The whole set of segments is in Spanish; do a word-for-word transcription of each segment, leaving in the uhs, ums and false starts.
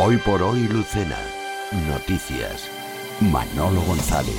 Hoy por hoy, Lucena. Noticias. Manolo González.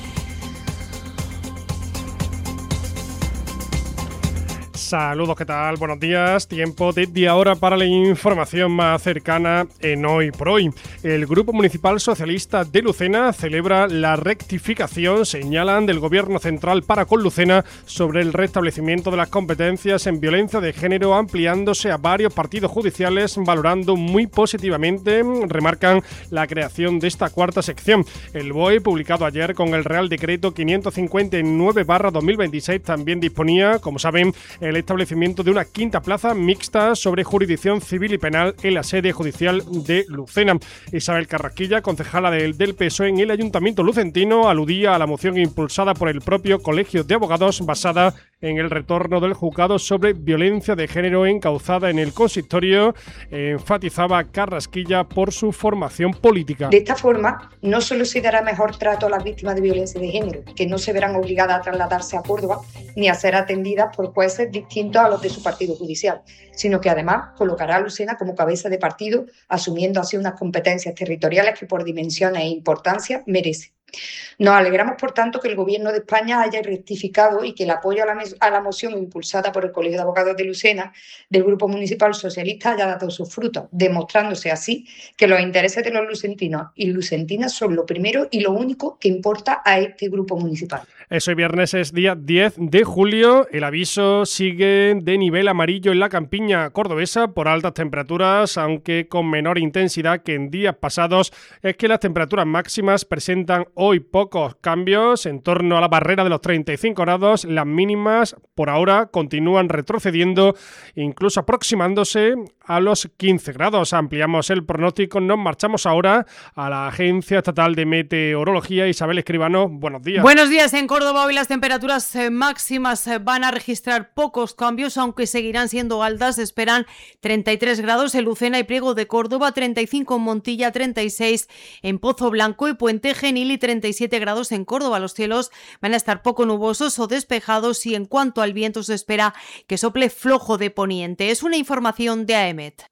Saludos, ¿qué tal? Buenos días. Tiempo desde ahora para la información más cercana en Hoy por Hoy. El Grupo Municipal Socialista de Lucena celebra la rectificación, señalan, del Gobierno Central para con Lucena sobre el restablecimiento de las competencias en violencia de género, ampliándose a varios partidos judiciales, valorando muy positivamente, remarcan, la creación de esta cuarta sección. El B O E, publicado ayer con el Real Decreto quinientos cincuenta y nueve barra dos mil veintiséis, también disponía, como saben, el establecimiento de una quinta plaza mixta sobre jurisdicción civil y penal en la sede judicial de Lucena. Isabel Carrasquilla, concejala del, del P S O E en el Ayuntamiento lucentino, aludía a la moción impulsada por el propio Colegio de Abogados basada en el retorno del juzgado sobre violencia de género encauzada en el consistorio. Enfatizaba Carrasquilla por su formación política. De esta forma, no solo se dará mejor trato a las víctimas de violencia de género, que no se verán obligadas a trasladarse a Córdoba ni a ser atendidas por jueces distintos a los de su partido judicial, sino que además colocará a Lucena como cabeza de partido, asumiendo así unas competencias territoriales que por dimensiones e importancia merece. Nos alegramos, por tanto, que el Gobierno de España haya rectificado y que el apoyo a la, a la moción impulsada por el Colegio de Abogados de Lucena del Grupo Municipal Socialista haya dado sus frutos, demostrándose así que los intereses de los lucentinos y lucentinas son lo primero y lo único que importa a este grupo municipal. Eso, hoy viernes es día diez de julio. El aviso sigue de nivel amarillo en la campiña cordobesa por altas temperaturas, aunque con menor intensidad que en días pasados. Es que las temperaturas máximas presentan hoy pocos cambios, en torno a la barrera de los treinta y cinco grados. Las mínimas por ahora continúan retrocediendo, incluso aproximándose a los quince grados. Ampliamos el pronóstico, nos marchamos ahora a la Agencia Estatal de Meteorología. Isabel Escribano, buenos días. Buenos días. En Córdoba hoy las temperaturas máximas van a registrar pocos cambios, aunque seguirán siendo altas. Esperan treinta y tres grados en Lucena y Priego de Córdoba, treinta y cinco en Montilla, treinta y seis en Pozo Blanco y Puente Genil y treinta y siete grados en Córdoba. Los cielos van a estar poco nubosos o despejados y en cuanto al viento se espera que sople flojo de poniente. Es una información de A E M E T.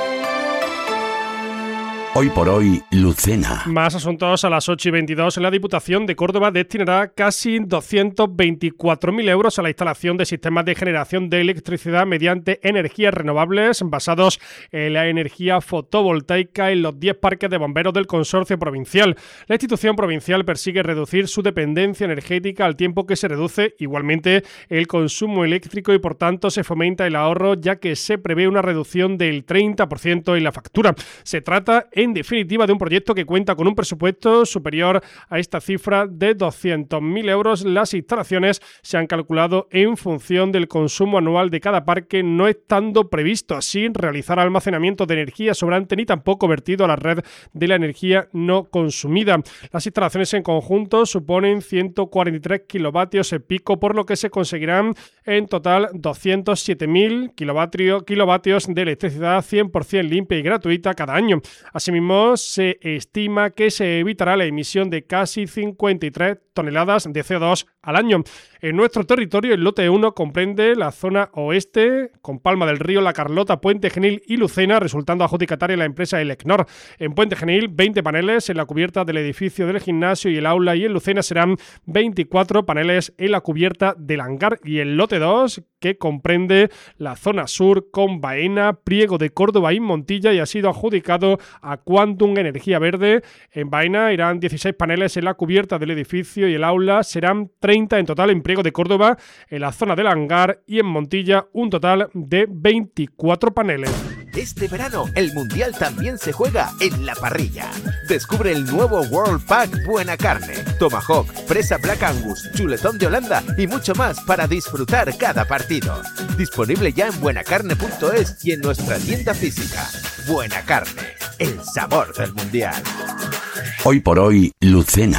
Hoy por hoy, Lucena. Más asuntos a las ocho y veintidós. La Diputación de Córdoba destinará casi doscientos veinticuatro mil euros a la instalación de sistemas de generación de electricidad mediante energías renovables basados en la energía fotovoltaica en los diez parques de bomberos del consorcio provincial. La institución provincial persigue reducir su dependencia energética al tiempo que se reduce igualmente el consumo eléctrico y por tanto se fomenta el ahorro, ya que se prevé una reducción del treinta por ciento en la factura. Se trata en definitiva de un proyecto que cuenta con un presupuesto superior a esta cifra de doscientos mil euros. Las instalaciones se han calculado en función del consumo anual de cada parque, no estando previsto así realizar almacenamiento de energía sobrante ni tampoco vertido a la red de la energía no consumida. Las instalaciones en conjunto suponen ciento cuarenta y tres kilovatios pico, por lo que se conseguirán en total doscientos siete mil kilovatios de electricidad cien por ciento limpia y gratuita cada año. Asimismo, se estima que se evitará la emisión de casi cincuenta y tres toneladas de C O dos al año. En nuestro territorio, el lote uno comprende la zona oeste, con Palma del Río, La Carlota, Puente Genil y Lucena, resultando adjudicataria la empresa Elecnor. En Puente Genil, veinte paneles en la cubierta del edificio del gimnasio y el aula, y en Lucena serán veinticuatro paneles en la cubierta del hangar. Y el lote dos, que comprende la zona sur, con Baena, Priego de Córdoba y Montilla, y ha sido adjudicado a Quantum Energía Verde. En Baena irán dieciséis paneles en la cubierta del edificio y el aula, serán treinta en total en Priego de Córdoba, en la zona del hangar, y en Montilla un total de veinticuatro paneles. Este verano, el Mundial también se juega en la parrilla. Descubre el nuevo World Pack Buena Carne, Tomahawk, Presa Black Angus, Chuletón de Holanda y mucho más para disfrutar cada partido. Disponible ya en buenacarne punto es y en nuestra tienda física. Buena Carne, el sabor del Mundial. Hoy por hoy, Lucena.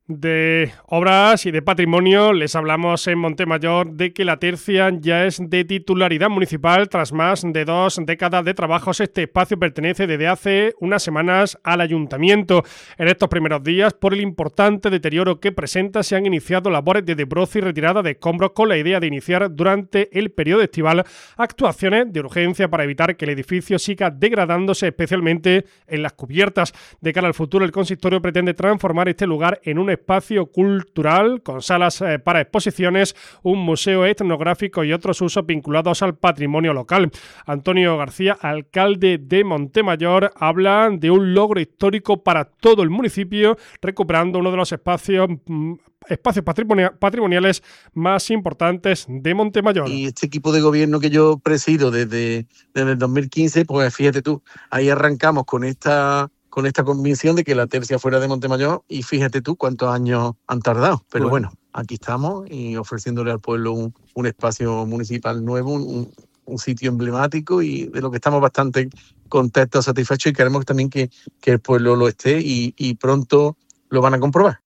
De obras y de patrimonio les hablamos en Montemayor de que la tercia ya es de titularidad municipal. Tras más de dos décadas de trabajos, este espacio pertenece desde hace unas semanas al ayuntamiento. En estos primeros días, por el importante deterioro que presenta, se han iniciado labores de desbroce y retirada de escombros con la idea de iniciar durante el periodo estival actuaciones de urgencia para evitar que el edificio siga degradándose, especialmente en las cubiertas. De cara al futuro, el consistorio pretende transformar este lugar en un espacio cultural con salas eh, para exposiciones, un museo etnográfico y otros usos vinculados al patrimonio local. Antonio García, alcalde de Montemayor, habla de un logro histórico para todo el municipio, recuperando uno de los espacios mm, espacios patrimoniales, patrimoniales más importantes de Montemayor. Y este equipo de gobierno que yo presido desde, desde el dos mil quince, pues fíjate tú, ahí arrancamos con esta con esta convicción de que la tercia fuera de Montemayor, y fíjate tú cuántos años han tardado. Pero bueno, bueno aquí estamos y ofreciéndole al pueblo un, un espacio municipal nuevo, un, un sitio emblemático, y de lo que estamos bastante contentos, satisfechos, y queremos también que, que el pueblo lo esté, y, y pronto lo van a comprobar.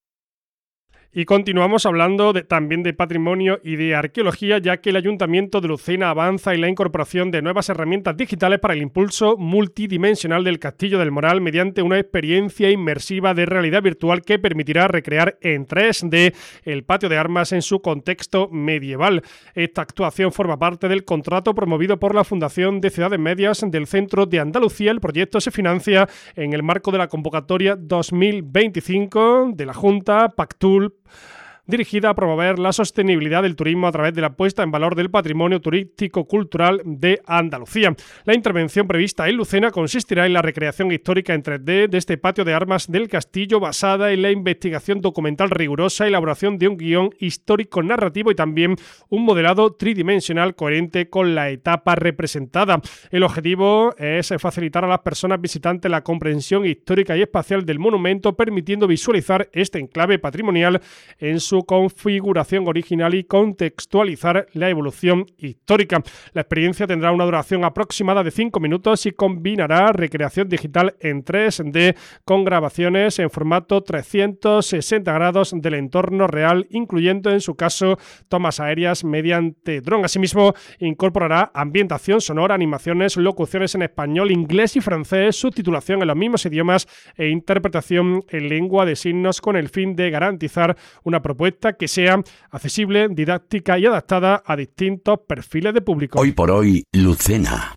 Y continuamos hablando de, también de patrimonio y de arqueología, ya que el Ayuntamiento de Lucena avanza en la incorporación de nuevas herramientas digitales para el impulso multidimensional del Castillo del Moral mediante una experiencia inmersiva de realidad virtual que permitirá recrear en tres D el patio de armas en su contexto medieval. Esta actuación forma parte del contrato promovido por la Fundación de Ciudades Medias del Centro de Andalucía. El proyecto se financia en el marco de la convocatoria dos mil veinticinco de la Junta Pactul, dirigida a promover la sostenibilidad del turismo a través de la puesta en valor del patrimonio turístico-cultural de Andalucía. La intervención prevista en Lucena consistirá en la recreación histórica en tres D de este patio de armas del castillo, basada en la investigación documental rigurosa, elaboración de un guión histórico narrativo y también un modelado tridimensional coherente con la etapa representada. El objetivo es facilitar a las personas visitantes la comprensión histórica y espacial del monumento, permitiendo visualizar este enclave patrimonial en su configuración original y contextualizar la evolución histórica. La experiencia tendrá una duración aproximada de cinco minutos y combinará recreación digital en tres D con grabaciones en formato trescientos sesenta grados del entorno real, incluyendo en su caso tomas aéreas mediante dron. Asimismo, incorporará ambientación sonora, animaciones, locuciones en español, inglés y francés, subtitulación en los mismos idiomas e interpretación en lengua de signos, con el fin de garantizar una propuesta que sea accesible, didáctica y adaptada a distintos perfiles de público. Hoy por hoy, Lucena.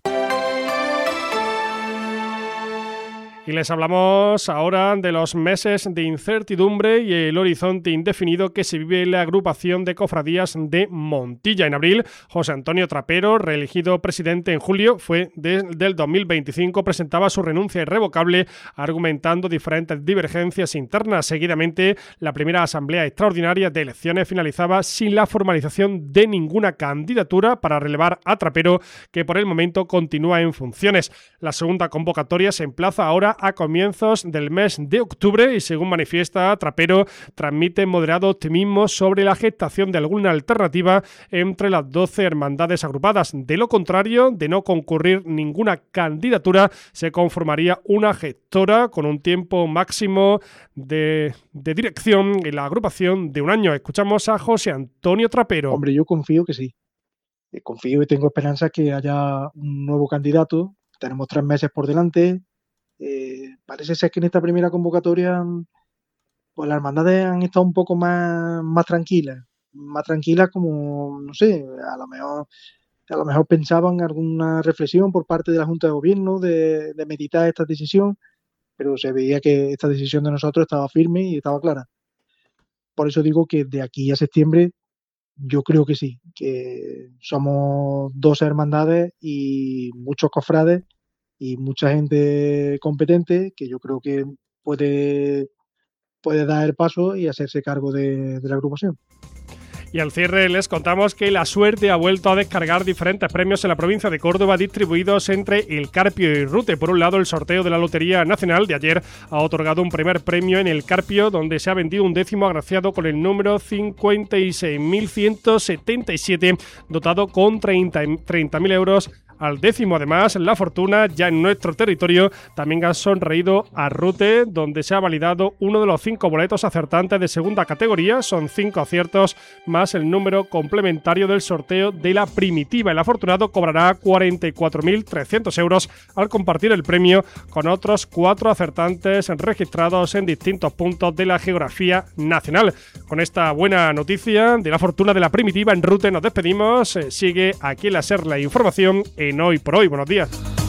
Y les hablamos ahora de los meses de incertidumbre y el horizonte indefinido que se vive en la agrupación de cofradías de Montilla. En abril, José Antonio Trapero, reelegido presidente en julio, fue desde el dos mil veinticinco, presentaba su renuncia irrevocable, argumentando diferentes divergencias internas. Seguidamente, la primera asamblea extraordinaria de elecciones finalizaba sin la formalización de ninguna candidatura para relevar a Trapero, que por el momento continúa en funciones. La segunda convocatoria se emplaza ahora a comienzos del mes de octubre y, según manifiesta Trapero, transmite moderado optimismo sobre la gestación de alguna alternativa entre las doce hermandades agrupadas. De lo contrario, de no concurrir ninguna candidatura, se conformaría una gestora con un tiempo máximo de, de dirección en la agrupación de un año. Escuchamos a José Antonio Trapero. Hombre, yo confío que sí. Confío y tengo esperanza que haya un nuevo candidato. Tenemos tres meses por delante. Eh, parece ser que en esta primera convocatoria pues las hermandades han estado un poco más, más tranquilas, más tranquilas como, no sé, a lo mejor a lo mejor pensaban alguna reflexión por parte de la Junta de Gobierno de, de meditar esta decisión, pero se veía que esta decisión de nosotros estaba firme y estaba clara. Por eso digo que de aquí a septiembre yo creo que sí, que somos dos hermandades y muchos cofrades y mucha gente competente que yo creo que puede, puede dar el paso y hacerse cargo de, de la agrupación. Y al cierre les contamos que la suerte ha vuelto a descargar diferentes premios en la provincia de Córdoba, distribuidos entre El Carpio y Rute. Por un lado, el sorteo de la Lotería Nacional de ayer ha otorgado un primer premio en El Carpio, donde se ha vendido un décimo agraciado con el número cincuenta y seis mil ciento setenta y siete, dotado con treinta mil euros al décimo. Además, la fortuna ya en nuestro territorio también ha sonreído a Rute, donde se ha validado uno de los cinco boletos acertantes de segunda categoría. Son cinco aciertos más el número complementario del sorteo de la primitiva. El afortunado cobrará cuarenta y cuatro mil trescientos euros al compartir el premio con otros cuatro acertantes registrados en distintos puntos de la geografía nacional. Con esta buena noticia de la fortuna de la primitiva en Rute nos despedimos. Eh, sigue aquí en la SER la información en Hoy por Hoy. Buenos días.